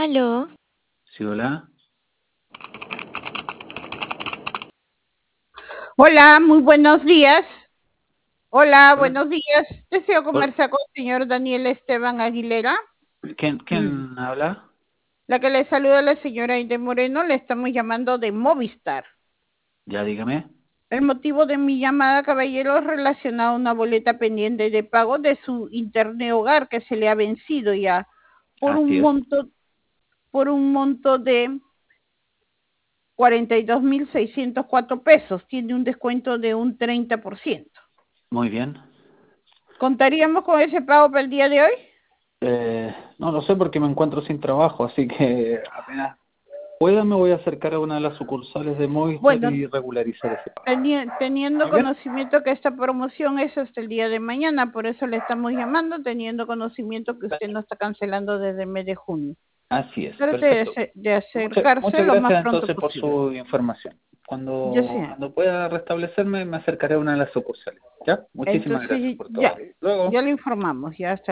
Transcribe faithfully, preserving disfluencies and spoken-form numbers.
Aló, Sí, hola. Hola, muy buenos días. Hola, Hola. buenos días. Deseo Hol- conversar con el señor Daniel Esteban Aguilera. ¿Quién, Mm. quién habla? La que le saluda la señora Aide Moreno, le estamos llamando de Movistar. Ya dígame. El motivo de mi llamada, caballero, es relacionado a una boleta pendiente de pago de su internet hogar que se le ha vencido ya por Así un es. monto, por un monto de cuarenta y dos mil seiscientos cuatro pesos. Tiene un descuento de un treinta por ciento. Muy bien. ¿Contaríamos con ese pago para el día de hoy? Eh, no lo sé porque me encuentro sin trabajo, así que apenas pueda me voy a acercar a una de las sucursales de Movistar Bueno, y regularizar ese pago. teni- teniendo Muy bien. conocimiento que esta promoción es hasta el día de mañana, por eso le estamos llamando, teniendo conocimiento que usted no está cancelando desde el mes de junio. Así es. Trate de, Perfecto. ace- de Muchas, acercarse muchas lo más gracias pronto entonces por posible. su información. Yo Cuando, sé. cuando pueda restablecerme me acercaré a una de las sucursales. ¿Ya? Muchísimas gracias Entonces, por todo. ya, Hasta luego. ya le informamos, ya está.